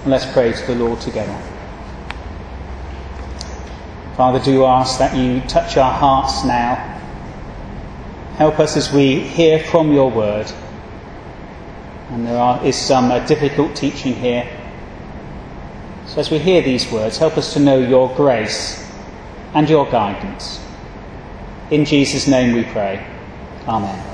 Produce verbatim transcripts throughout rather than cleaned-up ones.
Let's pray to the Lord together. Father, do ask that you touch our hearts now. Help us as we hear from your word. And there are, is some uh, difficult teaching here. So as we hear these words, help us to know your grace and your guidance. In Jesus' name we pray. Amen.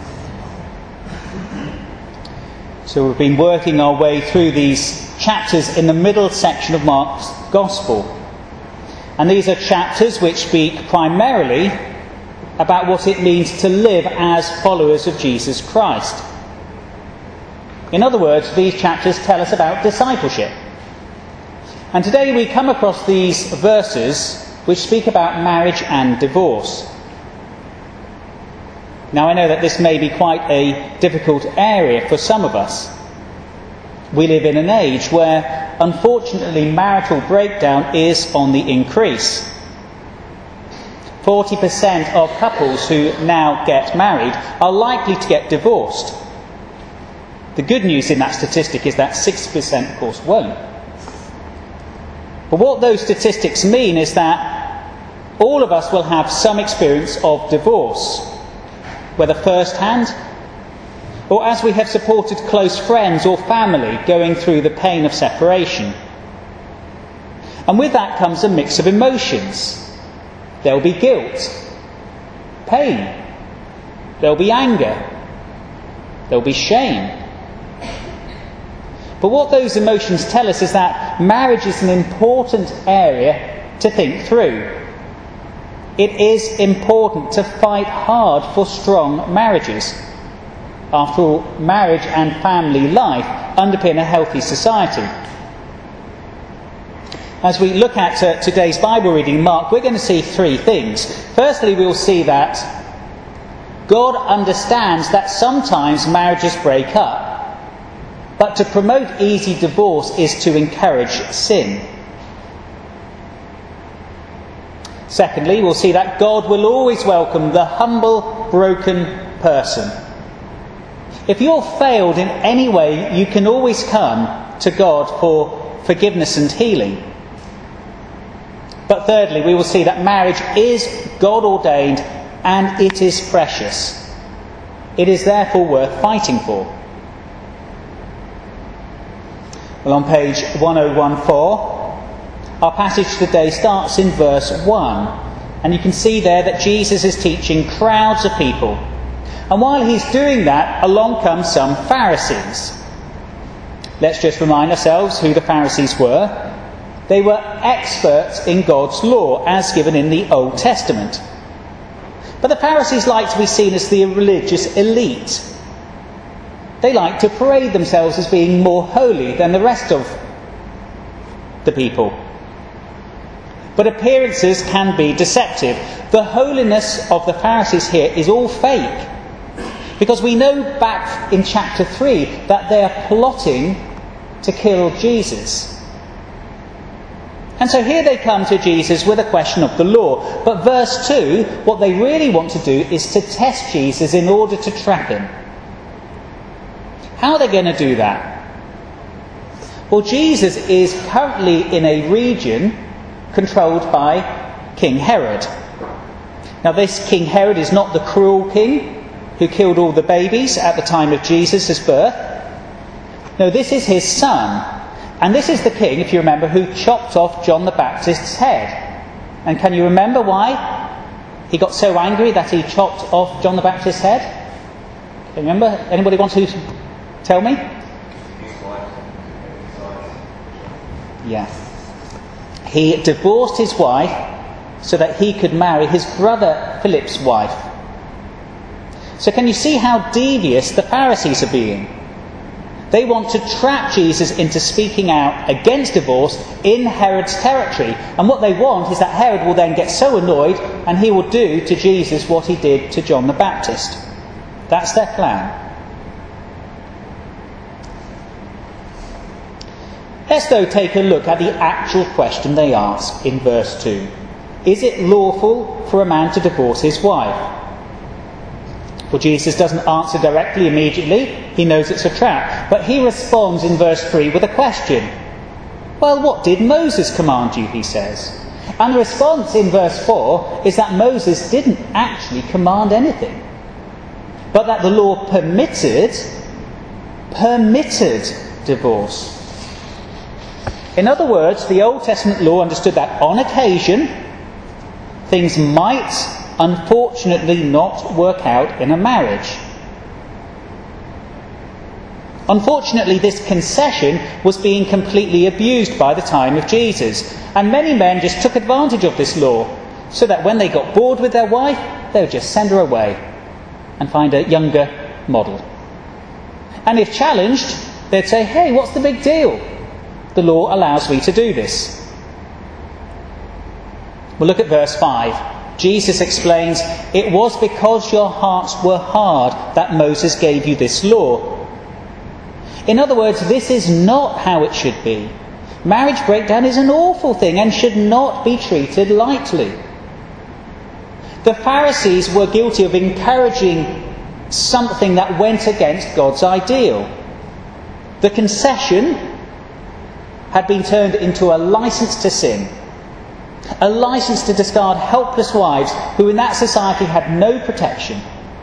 So we've been working our way through these chapters in the middle section of Mark's Gospel. And these are chapters which speak primarily about what it means to live as followers of Jesus Christ. In other words, these chapters tell us about discipleship. And today we come across these verses which speak about marriage and divorce. Now I know that this may be quite a difficult area for some of us. We live in an age where, unfortunately, marital breakdown is on the increase. forty percent of couples who now get married are likely to get divorced. The good news in that statistic is that sixty percent, of course, won't. But what those statistics mean is that all of us will have some experience of divorce, whether first-hand or as we have supported close friends or family going through the pain of separation. And with that comes a mix of emotions. There will be guilt, pain, there will be anger, there will be shame. But what those emotions tell us is that marriage is an important area to think through. It is important to fight hard for strong marriages. After all, marriage and family life underpin a healthy society. As we look at uh, today's Bible reading, Mark, we're going to see three things. Firstly, we'll see that God understands that sometimes marriages break up. But to promote easy divorce is to encourage sin. Secondly, we'll see that God will always welcome the humble, broken person. If you're failed in any way, you can always come to God for forgiveness and healing. But thirdly, we will see that marriage is God-ordained and it is precious. It is therefore worth fighting for. Well, on page one oh fourteen, our passage today starts in verse one. And you can see there that Jesus is teaching crowds of people. And while he's doing that, along come some Pharisees. Let's just remind ourselves who the Pharisees were. They were experts in God's law, as given in the Old Testament. But the Pharisees like to be seen as the religious elite. They like to parade themselves as being more holy than the rest of the people. But appearances can be deceptive. The holiness of the Pharisees here is all fake. Because we know back in chapter three that they are plotting to kill Jesus. And so here they come to Jesus with a question of the law. But verse two, what they really want to do is to test Jesus in order to trap him. How are they going to do that? Well, Jesus is currently in a region controlled by King Herod. Now, this King Herod is not the cruel king who killed all the babies at the time of Jesus' birth. No, this is his son. And this is the king, if you remember, who chopped off John the Baptist's head. And can you remember why he got so angry that he chopped off John the Baptist's head? Can you remember? Anybody want to tell me? Yeah. He divorced his wife so that he could marry his brother Philip's wife. So can you see how devious the Pharisees are being? They want to trap Jesus into speaking out against divorce in Herod's territory. And what they want is that Herod will then get so annoyed and he will do to Jesus what he did to John the Baptist. That's their plan. Let's though take a look at the actual question they ask in verse two. Is it lawful for a man to divorce his wife? Well, Jesus doesn't answer directly immediately. He knows it's a trap. But he responds in verse three with a question. Well, what did Moses command you, he says. And the response in verse four is that Moses didn't actually command anything, but that the law permitted, permitted divorce. In other words, the Old Testament law understood that on occasion, things might unfortunately not work out in a marriage. Unfortunately, this concession was being completely abused by the time of Jesus, and many men just took advantage of this law, so that when they got bored with their wife, they would just send her away and find a younger model. And if challenged, they'd say, hey, what's the big deal? The law allows me to do this. Well, look at verse five. Jesus explains, it was because your hearts were hard that Moses gave you this law. In other words, this is not how it should be. Marriage breakdown is an awful thing and should not be treated lightly. The Pharisees were guilty of encouraging something that went against God's ideal. The concession had been turned into a license to sin, a license to discard helpless wives who in that society had no protection.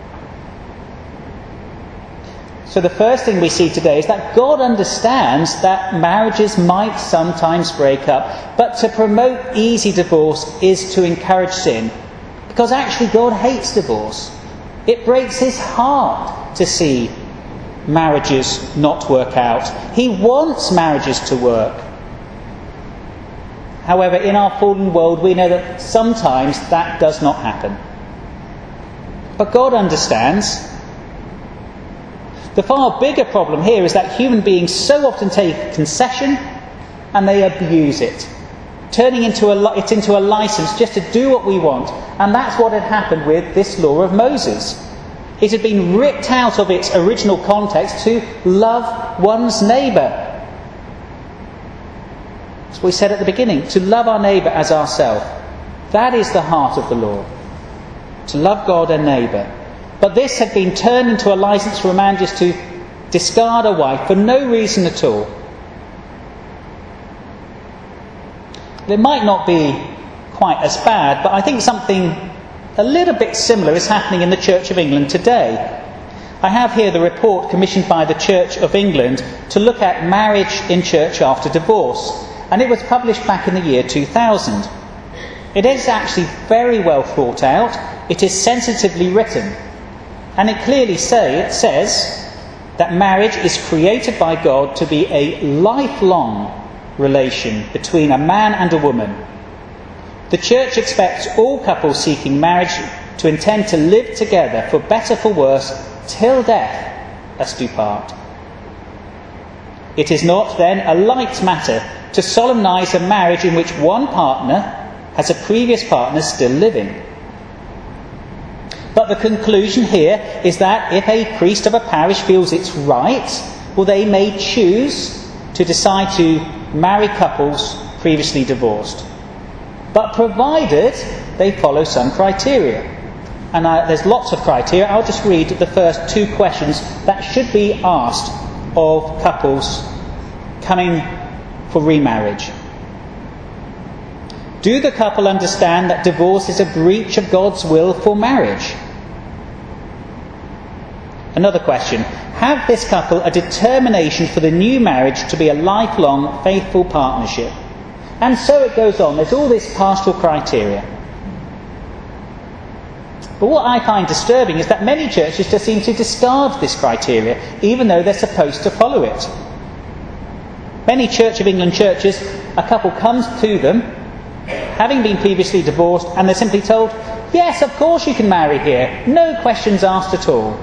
So the first thing we see today is that God understands that marriages might sometimes break up, but to promote easy divorce is to encourage sin, because actually God hates divorce. It breaks his heart to see marriages not work out. He wants marriages to work. However, in our fallen world, we know that sometimes that does not happen. But God understands. The far bigger problem here is that human beings so often take concession and they abuse it, turning into a, it into a license just to do what we want. And that's what had happened with this law of Moses. It had been ripped out of its original context to love one's neighbour. As we said at the beginning, to love our neighbour as ourselves. That is the heart of the law. To love God and neighbour. But this had been turned into a license for a man just to discard a wife for no reason at all. It might not be quite as bad, but I think something a little bit similar is happening in the Church of England today. I have here the report commissioned by the Church of England to look at marriage in church after divorce, and it was published back in the year two thousand. It is actually very well thought out. It is sensitively written. And it clearly say, it says that marriage is created by God to be a lifelong relation between a man and a woman. The Church expects all couples seeking marriage to intend to live together, for better for worse, till death us do part. It is not then a light matter to solemnise a marriage in which one partner has a previous partner still living. But the conclusion here is that if a priest of a parish feels it's right, well, they may choose to decide to marry couples previously divorced. But provided they follow some criteria. And I, there's lots of criteria. I'll just read the first two questions that should be asked of couples coming for remarriage. Do the couple understand that divorce is a breach of God's will for marriage? Another question. Have this couple a determination for the new marriage to be a lifelong, faithful partnership? And so it goes on. There's all this pastoral criteria. But what I find disturbing is that many churches just seem to discard this criteria, even though they're supposed to follow it. Many Church of England churches, a couple comes to them, having been previously divorced, and they're simply told, yes, of course you can marry here. No questions asked at all.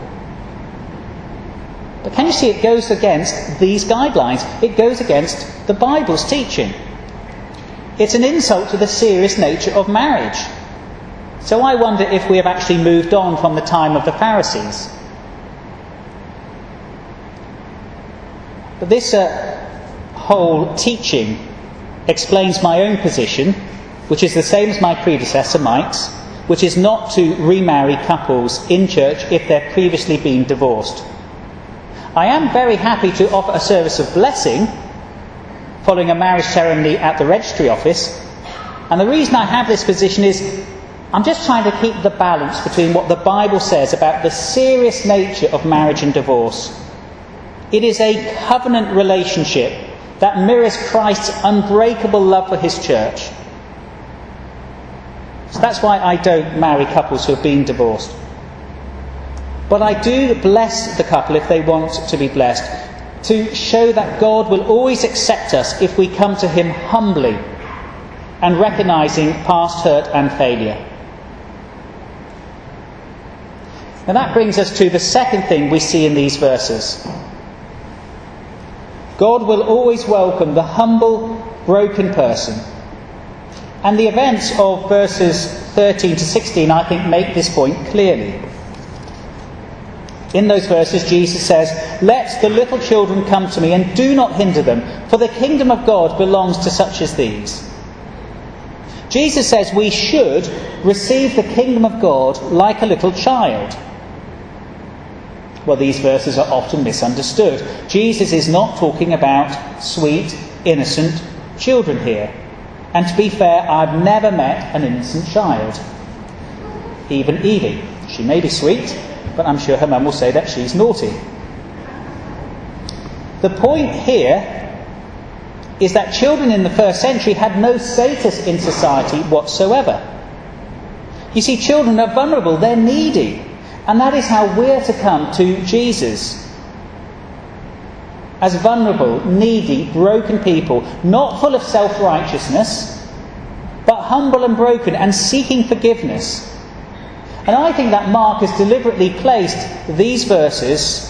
But can you see it goes against these guidelines? It goes against the Bible's teaching. It's an insult to the serious nature of marriage. So I wonder if we have actually moved on from the time of the Pharisees. But this uh, whole teaching explains my own position, which is the same as my predecessor Mike's, which is not to remarry couples in church if they've previously been divorced. I am very happy to offer a service of blessing following a marriage ceremony at the registry office. And the reason I have this position is I'm just trying to keep the balance between what the Bible says about the serious nature of marriage and divorce. It is a covenant relationship that mirrors Christ's unbreakable love for his church. So that's why I don't marry couples who have been divorced. But I do bless the couple if they want to be blessed, to show that God will always accept us if we come to him humbly and recognising past hurt and failure. Now that brings us to the second thing we see in these verses. God will always welcome the humble, broken person. And the events of verses thirteen to sixteen, I think, make this point clearly. In those verses, Jesus says, "Let the little children come to me, and do not hinder them, for the kingdom of God belongs to such as these." Jesus says we should receive the kingdom of God like a little child. Well, these verses are often misunderstood. Jesus is not talking about sweet, innocent children here. And to be fair, I've never met an innocent child. Even Evie. She may be sweet, but I'm sure her mum will say that she's naughty. The point here is that children in the first century had no status in society whatsoever. You see, children are vulnerable, they're needy, and that is how we're to come to Jesus. As vulnerable, needy, broken people, not full of self-righteousness, but humble and broken and seeking forgiveness. And I think that Mark has deliberately placed these verses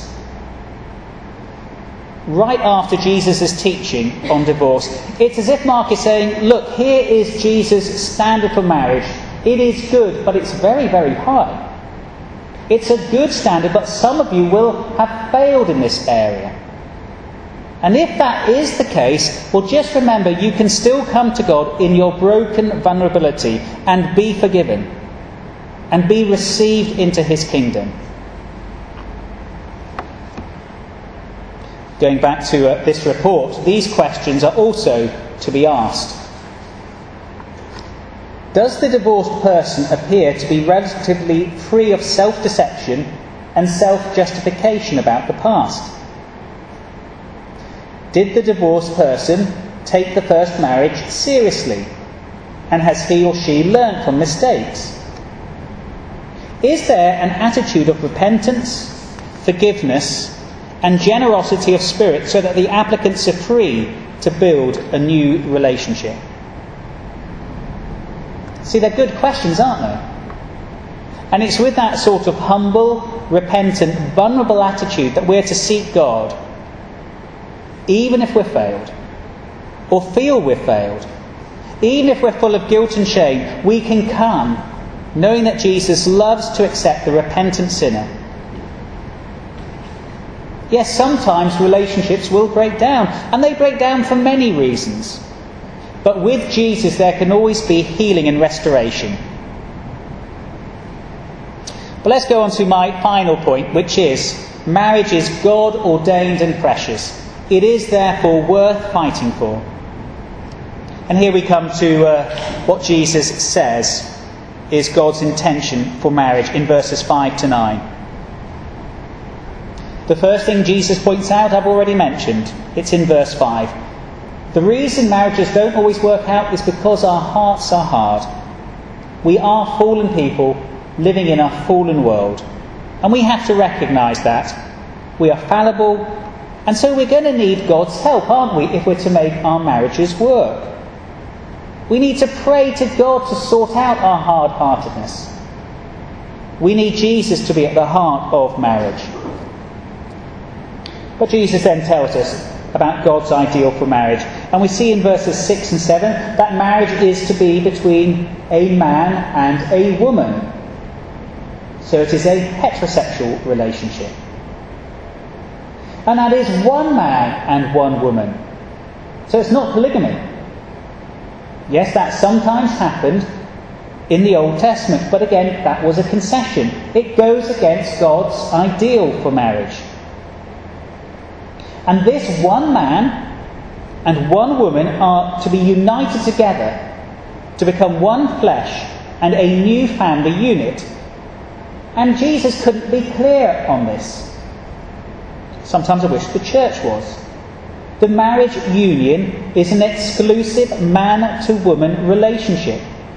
right after Jesus' teaching on divorce. It's as if Mark is saying, look, here is Jesus' standard for marriage. It is good, but it's very, very high. It's a good standard, but some of you will have failed in this area. And if that is the case, well, just remember, you can still come to God in your broken vulnerability and be forgiven and be received into his kingdom. Going back to uh, this report, these questions are also to be asked. Does the divorced person appear to be relatively free of self-deception and self-justification about the past? Did the divorced person take the first marriage seriously? And has he or she learned from mistakes? Is there an attitude of repentance, forgiveness, and generosity of spirit so that the applicants are free to build a new relationship? See, they're good questions, aren't they? And it's with that sort of humble, repentant, vulnerable attitude that we're to seek God, even if we're failed, or feel we're failed. Even if we're full of guilt and shame, we can come knowing that Jesus loves to accept the repentant sinner. Yes, sometimes relationships will break down, and they break down for many reasons. But with Jesus there can always be healing and restoration. But let's go on to my final point, which is marriage is God ordained and precious. It is therefore worth fighting for. And here we come to uh, what Jesus says is God's intention for marriage in verses five to nine. The first thing Jesus points out I've already mentioned. It's in verse five. The reason marriages don't always work out is because our hearts are hard. We are fallen people living in a fallen world. And we have to recognise that. We are fallible, and so we're going to need God's help, aren't we, if we're to make our marriages work. We need to pray to God to sort out our hard-heartedness. We need Jesus to be at the heart of marriage. But Jesus then tells us about God's ideal for marriage. And we see in verses six and seven that marriage is to be between a man and a woman. So it is a heterosexual relationship. And that is one man and one woman. So it's not polygamy. Yes, that sometimes happened in the Old Testament, but again, that was a concession. It goes against God's ideal for marriage. And this one man and one woman are to be united together to become one flesh and a new family unit. And Jesus couldn't be clear on this. Sometimes I wish the church was. The marriage union is an exclusive man-to-woman relationship.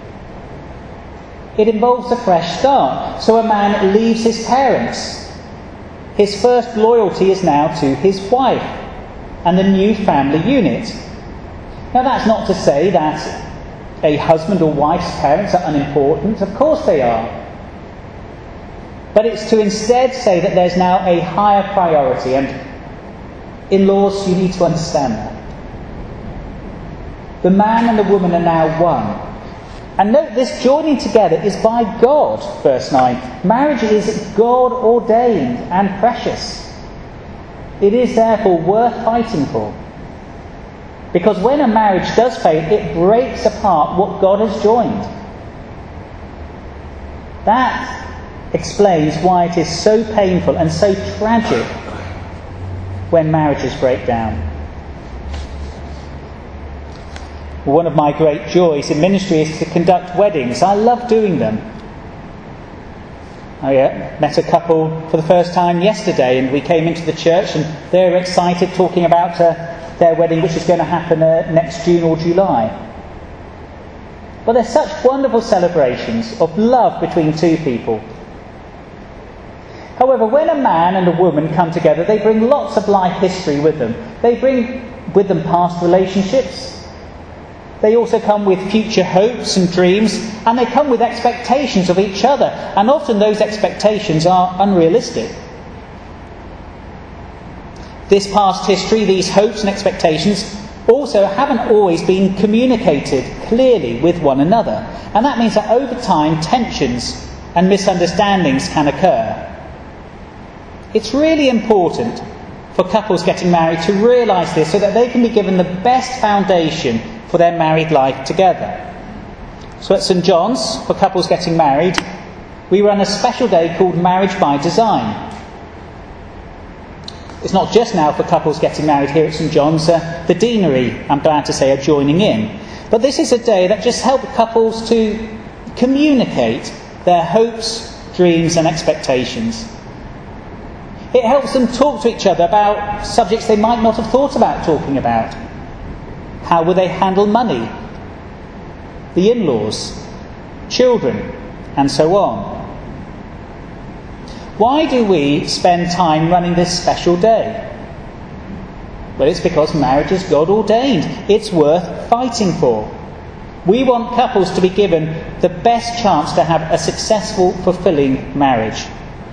It involves a fresh start. So a man leaves his parents. His first loyalty is now to his wife and the new family unit. Now that's not to say that a husband or wife's parents are unimportant. Of course they are. But it's to instead say that there's now a higher priority, and in-laws, you need to understand that. The man and the woman are now one. And note, this joining together is by God, verse nine. Marriage is God ordained and precious. It is therefore worth fighting for. Because when a marriage does fail, it breaks apart what God has joined. That explains why it is so painful and so tragic when marriages break down. One of my great joys in ministry is to conduct weddings. I love doing them. I uh, met a couple for the first time yesterday, and we came into the church and they were excited, talking about uh, their wedding, which is going to happen uh, next June or July. But they're such wonderful celebrations of love between two people. However, when a man and a woman come together, they bring lots of life history with them. They bring with them past relationships. They also come with future hopes and dreams, and they come with expectations of each other, and often those expectations are unrealistic. This past history, these hopes and expectations, also haven't always been communicated clearly with one another, and that means that over time tensions and misunderstandings can occur. It's really important for couples getting married to realise this, so that they can be given the best foundation for their married life together. So at St John's, for couples getting married, we run a special day called Marriage by Design. It's not just now for couples getting married here at St John's. Uh, the deanery, I'm glad to say, are joining in. But this is a day that just helps couples to communicate their hopes, dreams and expectations. It helps them talk to each other about subjects they might not have thought about talking about. How will they handle money, the in-laws, children, and so on? Why do we spend time running this special day? Well, it's because marriage is God ordained. It's worth fighting for. We want couples to be given the best chance to have a successful, fulfilling marriage.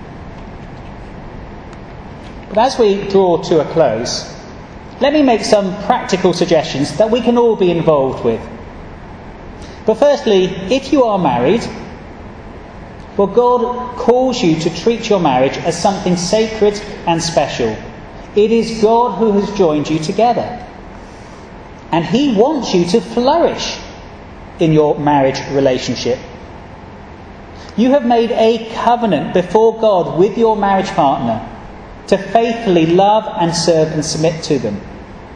But as we draw to a close, let me make some practical suggestions that we can all be involved with. But firstly, if you are married, well, God calls you to treat your marriage as something sacred and special. It is God who has joined you together. And He wants you to flourish in your marriage relationship. You have made a covenant before God with your marriage partner to faithfully love and serve and submit to them.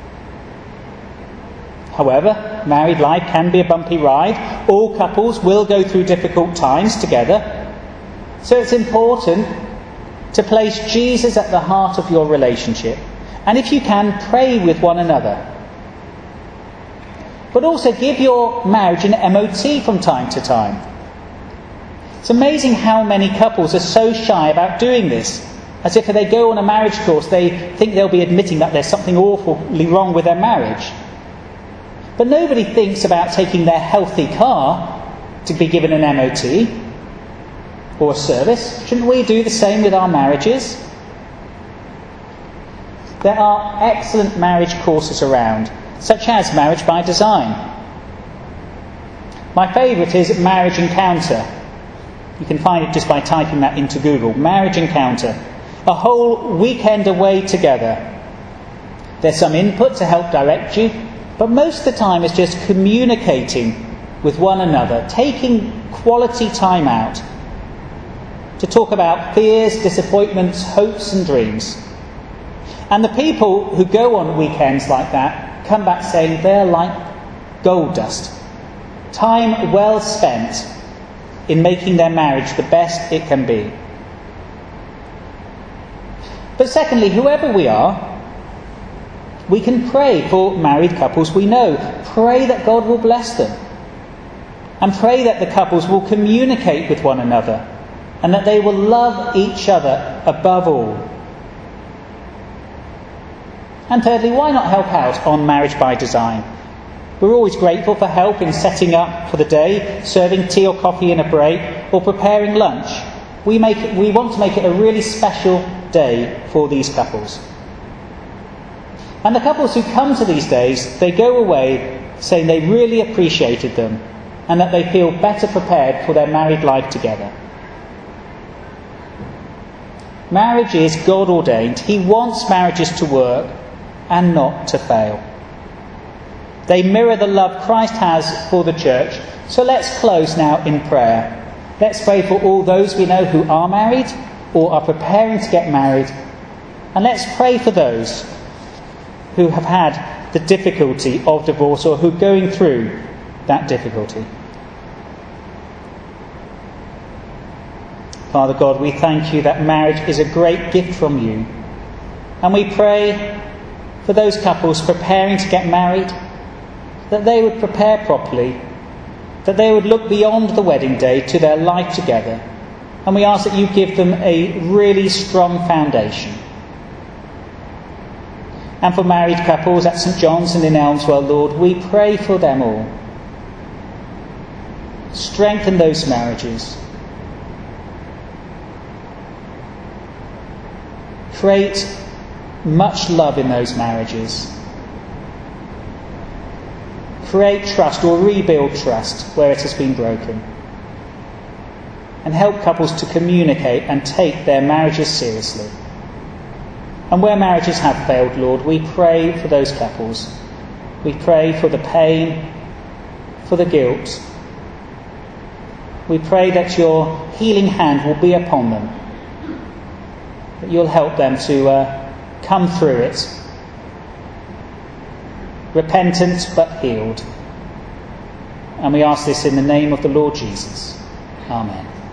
However, married life can be a bumpy ride. All couples will go through difficult times together. So it's important to place Jesus at the heart of your relationship. And if you can, pray with one another. But also give your marriage an M O T from time to time. It's amazing how many couples are so shy about doing this. As if they go on a marriage course, they think they'll be admitting that there's something awfully wrong with their marriage. But nobody thinks about taking their healthy car to be given an M O T or a service. Shouldn't we do the same with our marriages? There are excellent marriage courses around, such as Marriage by Design. My favourite is Marriage Encounter. You can find it just by typing that into Google. Marriage Encounter. A whole weekend away together. There's some input to help direct you, but most of the time it's just communicating with one another, taking quality time out to talk about fears, disappointments, hopes and dreams. And the people who go on weekends like that come back saying they're like gold dust. Time well spent in making their marriage the best it can be. But secondly, whoever we are, we can pray for married couples we know. Pray that God will bless them. And pray that the couples will communicate with one another and that they will love each other above all. And thirdly, why not help out on Marriage by Design? We're always grateful for help in setting up for the day, serving tea or coffee in a break, or preparing lunch. We, make it, we want to make it a really special day for these couples. And the couples who come to these days, they go away saying they really appreciated them and that they feel better prepared for their married life together. Marriage is God ordained. He wants marriages to work and not to fail. They mirror the love Christ has for the church. So let's close now in prayer. Let's pray for all those we know who are married or are preparing to get married. And let's pray for those who have had the difficulty of divorce or who are going through that difficulty. Father God, we thank you that marriage is a great gift from you. And we pray for those couples preparing to get married, that they would prepare properly, that they would look beyond the wedding day to their life together. And we ask that you give them a really strong foundation. And for married couples at St John's and in Elmswell, Lord, we pray for them all. Strengthen those marriages. Create much love in those marriages. Create trust or rebuild trust where it has been broken. And help couples to communicate and take their marriages seriously. And where marriages have failed, Lord, we pray for those couples. We pray for the pain, for the guilt. We pray that your healing hand will be upon them, that you'll help them to uh, come through it, repentant but healed. And we ask this in the name of the Lord Jesus. Amen.